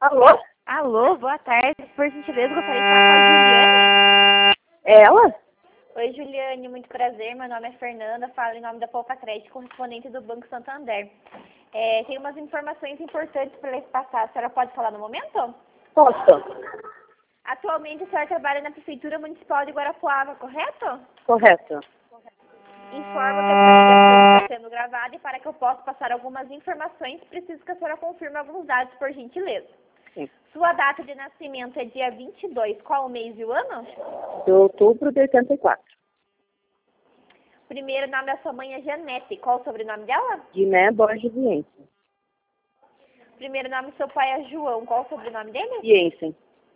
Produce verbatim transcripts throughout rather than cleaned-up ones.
Alô? Alô, boa tarde. Por gentileza, gostaria de falar com a Juliane. É ela? Oi, Juliane, muito prazer. Meu nome é Fernanda, falo em nome da Poupa Crédito, correspondente do Banco Santander. É, tem umas informações importantes para lhe passar. A senhora pode falar no momento? Posso. Atualmente, a senhora trabalha na Prefeitura Municipal de Guarapuava, correto? Correto. Informo que essa ligação está sendo gravada e para que eu possa passar algumas informações, preciso que a senhora confirme alguns dados, por gentileza. Sim. Sua data de nascimento é dia vinte e dois, qual o mês e o ano? De outubro de oitenta e quatro. Primeiro nome da sua mãe é Janete, qual o sobrenome dela? Guiné Borges Jensen. Primeiro nome do seu pai é João, qual o sobrenome dele? Jensen.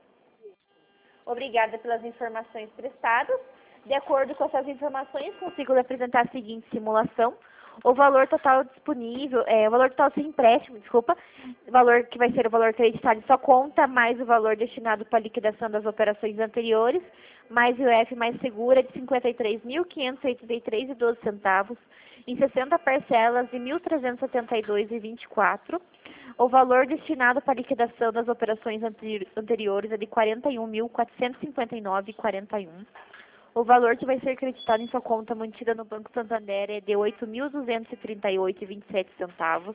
Obrigada pelas informações prestadas. De acordo com essas informações, consigo lhe apresentar a seguinte simulação. O valor total disponível, é, o valor total sem empréstimo, desculpa, o valor que vai ser o valor creditado em sua conta, mais o valor destinado para a liquidação das operações anteriores, mais o I F mais segura de cinquenta e três mil, quinhentos e oitenta e três reais e doze centavos, em sessenta parcelas de mil trezentos e setenta e dois reais e vinte e quatro centavos. O valor destinado para a liquidação das operações anteriores é de quarenta e um mil, quatrocentos e cinquenta e nove reais e quarenta e um centavos. O valor que vai ser creditado em sua conta mantida no Banco Santander é de oito mil duzentos e trinta e oito reais e vinte e sete centavos.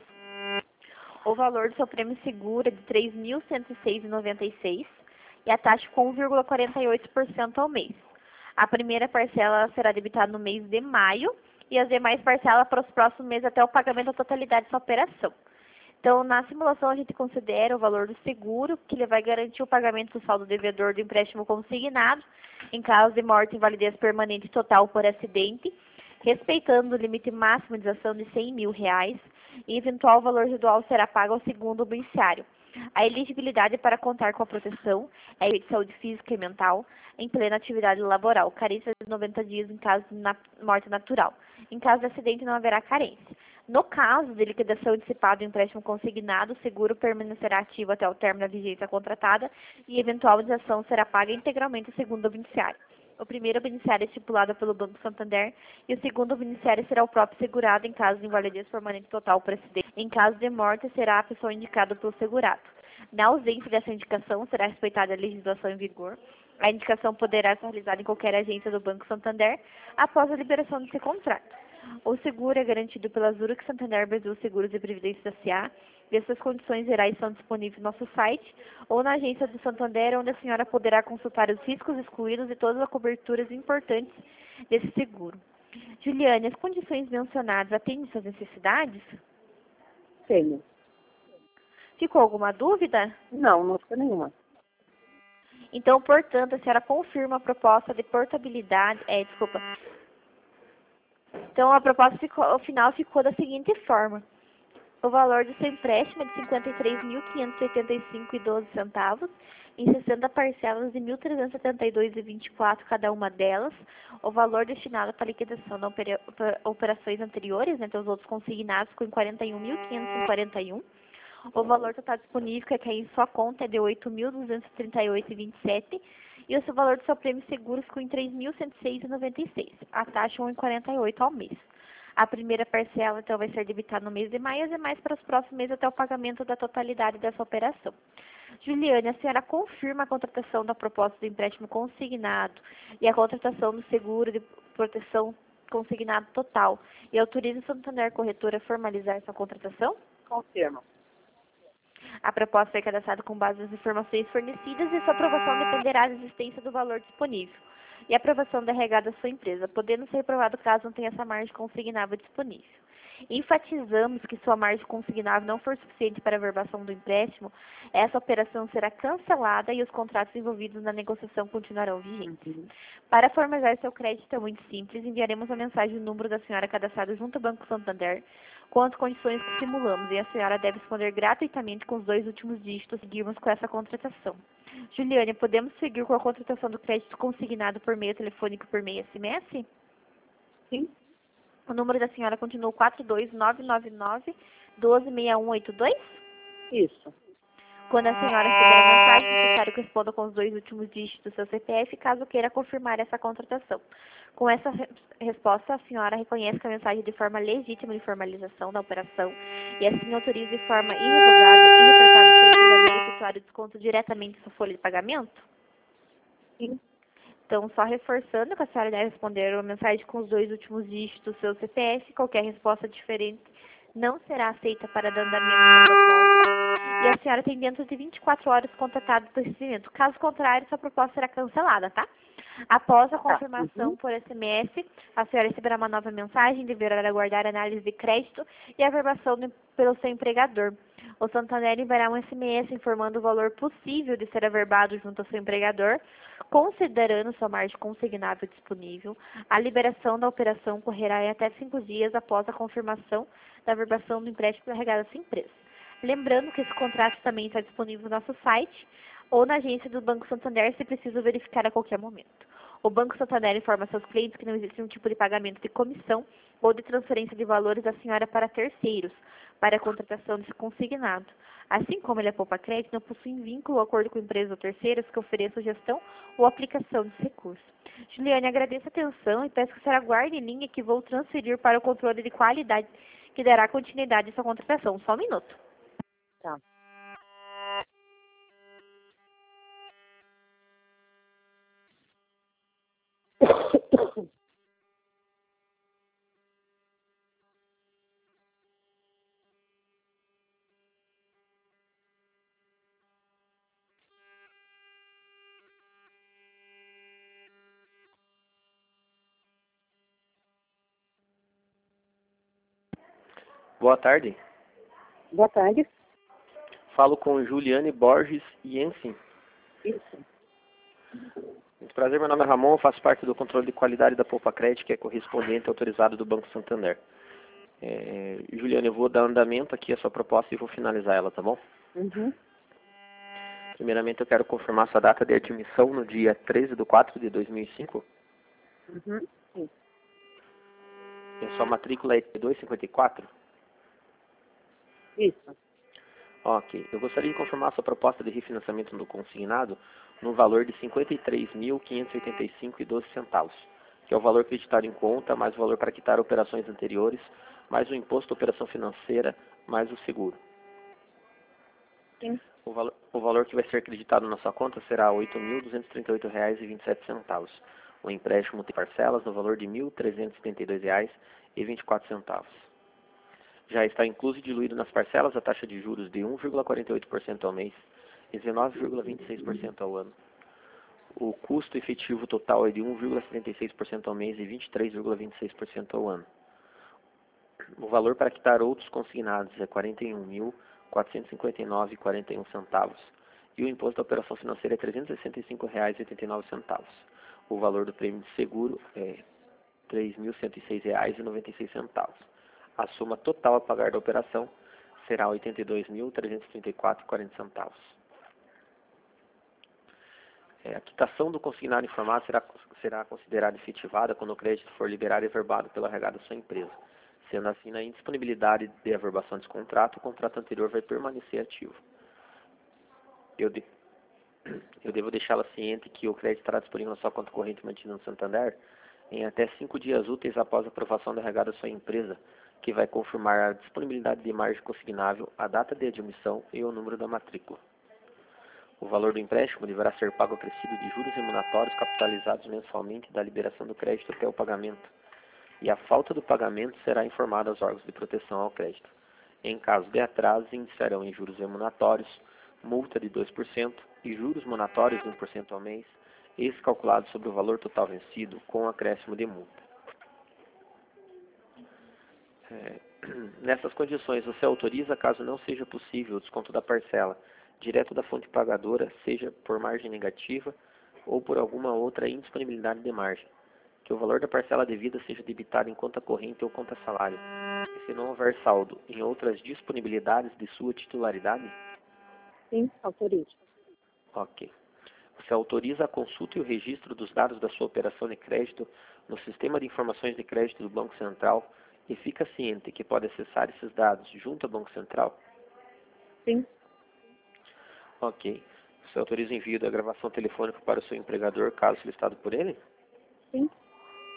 O valor do seu prêmio seguro é de três mil cento e seis reais e noventa e seis centavos e a taxa com um vírgula quarenta e oito por cento ao mês. A primeira parcela será debitada no mês de maio e as demais parcelas para os próximos meses até o pagamento da totalidade dessa operação. Então, na simulação, a gente considera o valor do seguro, que ele vai garantir o pagamento do saldo devedor do empréstimo consignado, em caso de morte, invalidez permanente total por acidente, respeitando o limite máximo de ação de cem mil reais, e eventual valor residual será pago ao segundo beneficiário. A elegibilidade para contar com a proteção é de saúde física e mental em plena atividade laboral, carência de noventa dias em caso de na morte natural. Em caso de acidente, não haverá carência. No caso de liquidação antecipada do empréstimo consignado, o seguro permanecerá ativo até o término da vigência contratada e eventual indenização será paga integralmente ao segundo beneficiário. O primeiro beneficiário é estipulado pelo Banco Santander e o segundo beneficiário será o próprio segurado em caso de invalidez permanente total por acidente. Em caso de morte, será a pessoa indicada pelo segurado. Na ausência dessa indicação, será respeitada a legislação em vigor. A indicação poderá ser realizada em qualquer agência do Banco Santander após a liberação desse contrato. O seguro é garantido pela Zurich Santander Brasil Seguros e Previdência S A e essas condições gerais são disponíveis no nosso site ou na agência do Santander, onde a senhora poderá consultar os riscos excluídos e todas as coberturas importantes desse seguro. Juliane, as condições mencionadas atendem suas necessidades? Tenho. Ficou alguma dúvida? Não, não ficou nenhuma. Então, portanto, a senhora confirma a proposta de portabilidade, é, desculpa. Então, a proposta ficou, ao final ficou da seguinte forma. O valor do seu empréstimo é de cinquenta e três mil, quinhentos e oitenta e cinco reais e doze centavos, em sessenta parcelas de mil trezentos e setenta e dois reais e vinte e quatro centavos cada uma delas. O valor destinado para liquidação das operações anteriores, né, então os outros consignados, ficou em quarenta e um mil, quinhentos e quarenta e um reais. O valor total disponível que cai em sua conta é de oito mil duzentos e trinta e oito reais e vinte e sete centavos. E o seu valor do seu prêmio seguro ficou em três mil cento e seis reais e noventa e seis centavos. A taxa um vírgula quarenta e oito ao mês. A primeira parcela, então, vai ser debitada no mês de maio e as demais para os próximos meses até o pagamento da totalidade dessa operação. Juliane, a senhora confirma a contratação da proposta do empréstimo consignado e a contratação do seguro de proteção consignado total e autoriza o Santander Corretora a formalizar essa contratação? Confirmo. A proposta foi cadastrada com base nas informações fornecidas e sua aprovação dependerá da existência do valor disponível e a aprovação da R H da sua empresa, podendo ser reprovado caso não tenha essa margem consignável disponível. Enfatizamos que sua margem consignável não for suficiente para a verbação do empréstimo, essa operação será cancelada e os contratos envolvidos na negociação continuarão vigentes. Uhum. Para formalizar seu crédito é muito simples, enviaremos uma mensagem no número da senhora cadastrado junto ao Banco Santander com as condições que simulamos e a senhora deve responder gratuitamente com os dois últimos dígitos seguirmos com essa contratação. Juliane, podemos seguir com a contratação do crédito consignado por meio telefônico e por meio S M S? Sim. O número da senhora continua quatro dois nove nove nove, um dois, seis um oito dois? Isso. Quando a senhora receber a mensagem, é necessário que responda com os dois últimos dígitos do seu C P F, caso queira confirmar essa contratação. Com essa re resposta, a senhora reconhece que a mensagem é de forma legítima de formalização da operação e assim autoriza de forma irrevogável e irretratável seu entendimento usuário desconto diretamente em sua folha de pagamento? Sim. Então, só reforçando que a senhora deve responder uma mensagem com os dois últimos dígitos do seu C P F. Qualquer resposta diferente não será aceita para dar andamento da proposta. E a senhora tem dentro de vinte e quatro horas contatado do recebimento. Caso contrário, sua proposta será cancelada, tá? Após a confirmação Uhum. por S M S, a senhora receberá uma nova mensagem, deverá aguardar a análise de crédito e a averbação do- pelo seu empregador. O Santander enviará um S M S informando o valor possível de ser averbado junto ao seu empregador, considerando sua margem consignável disponível. A liberação da operação ocorrerá em até cinco dias após a confirmação da averbação do empréstimo carregado à sua empresa. Lembrando que esse contrato também está disponível no nosso site ou na agência do Banco Santander, se preciso verificar a qualquer momento. O Banco Santander informa seus clientes que não existe nenhum tipo de pagamento de comissão ou de transferência de valores da senhora para terceiros, para a contratação desse consignado. Assim como ele é poupa crédito, não possui vínculo ou acordo com empresas ou terceiros que ofereçam gestão ou aplicação desse recurso. Juliane, agradeço a atenção e peço que a senhora guarde em linha que vou transferir para o controle de qualidade que dará continuidade à sua contratação. Só um minuto. Tá. Boa tarde. Boa tarde. Falo com Juliane Borges Jensen. Isso. Muito prazer, meu nome é Ramon, eu faço parte do controle de qualidade da Poupa Crédito, que é correspondente autorizado do Banco Santander. É, Juliane, eu vou dar andamento aqui à sua proposta e vou finalizar ela, tá bom? Uhum. Primeiramente, eu quero confirmar sua data de admissão no dia treze de quatro de dois mil e cinco. Uhum. Sim. E a sua matrícula é dois cinquenta e quatro. Isso. Ok. Eu gostaria de confirmar sua proposta de refinanciamento do consignado no valor de cinquenta e três mil, quinhentos e oitenta e cinco reais e doze centavos, que é o valor acreditado em conta, mais o valor para quitar operações anteriores, mais o imposto de operação financeira, mais o seguro. Sim. O valor, o valor que vai ser acreditado na sua conta será oito mil, duzentos e trinta e oito reais e vinte e sete centavos. O empréstimo tem parcelas no valor de mil, trezentos e setenta e dois reais e vinte e quatro centavos. Já está incluso e diluído nas parcelas a taxa de juros de um vírgula quarenta e oito por cento ao mês e dezenove vírgula vinte e seis por cento ao ano. O custo efetivo total é de um vírgula setenta e seis por cento ao mês e vinte e três vírgula vinte e seis por cento ao ano. O valor para quitar outros consignados é quarenta e um mil, quatrocentos e cinquenta e nove reais e quarenta e um centavos e o imposto da operação financeira é trezentos e sessenta e cinco reais e oitenta e nove centavos. O valor do prêmio de seguro é três mil cento e seis reais e noventa e seis centavos. A soma total a pagar da operação será oitenta e dois mil, trezentos e trinta e quatro reais e quarenta centavos. É, a quitação do consignado informado será, será considerada efetivada quando o crédito for liberado e averbado pelo R H da sua empresa. Sendo assim, na indisponibilidade de averbação desse contrato, o contrato anterior vai permanecer ativo. Eu, de, eu devo deixá-la ciente que o crédito estará disponível na sua conta corrente mantida no Santander em até cinco dias úteis após a aprovação do R H da sua empresa, que vai confirmar a disponibilidade de margem consignável, a data de admissão e o número da matrícula. O valor do empréstimo deverá ser pago acrescido de juros remuneratórios capitalizados mensalmente da liberação do crédito até o pagamento, e a falta do pagamento será informada aos órgãos de proteção ao crédito. Em caso de atraso, iniciarão em juros remuneratórios, multa de dois por cento e juros monatórios de um por cento ao mês, esse calculado sobre o valor total vencido com acréscimo de multa. É, nessas condições, você autoriza, caso não seja possível, o desconto da parcela direto da fonte pagadora, seja por margem negativa ou por alguma outra indisponibilidade de margem, que o valor da parcela devida seja debitado em conta corrente ou conta salário, e se não houver saldo em outras disponibilidades de sua titularidade? Sim, autorizo. Ok. Você autoriza a consulta e o registro dos dados da sua operação de crédito no Sistema de Informações de Crédito do Banco Central e fica ciente que pode acessar esses dados junto ao Banco Central? Sim. Ok. Você autoriza o envio da gravação telefônica para o seu empregador, caso solicitado por ele? Sim.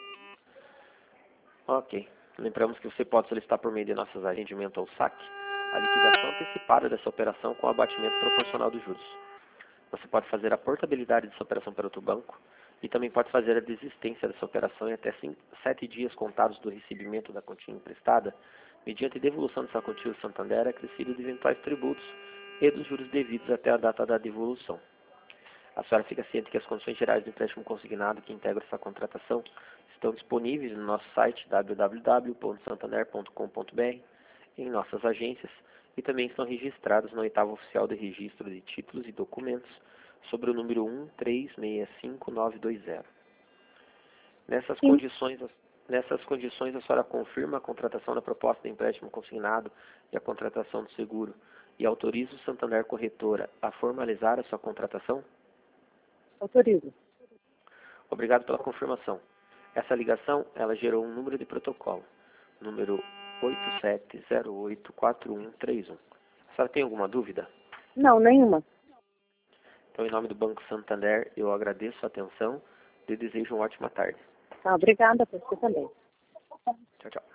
Ok. Lembramos que você pode solicitar por meio de nossos agendimentos ao S A C a liquidação antecipada dessa operação com o abatimento proporcional dos juros. Você pode fazer a portabilidade dessa operação para outro banco e também pode fazer a desistência dessa operação em até cinco, sete dias contados do recebimento da quantia emprestada, mediante devolução dessa quantia ao Santander acrescido de eventuais tributos e dos juros devidos até a data da devolução. A senhora fica ciente que as condições gerais do empréstimo consignado que integram essa contratação estão disponíveis no nosso site w w w ponto santander ponto com ponto b r, em nossas agências, e também estão registrados na oitava oficial de registro de títulos e documentos sobre o número um três seis cinco nove dois zero. Nessas Sim. condições, nessas condições, a senhora confirma a contratação da proposta de empréstimo consignado e a contratação do seguro e autoriza o Santander Corretora a formalizar a sua contratação? Autorizo. Obrigado pela confirmação. Essa ligação, ela gerou um número de protocolo, número oito sete zero oito quatro um três um. A senhora tem alguma dúvida? Não, nenhuma. Então, em nome do Banco Santander, eu agradeço a atenção e desejo uma ótima tarde. Tá, obrigada, por você também. Tchau, tchau.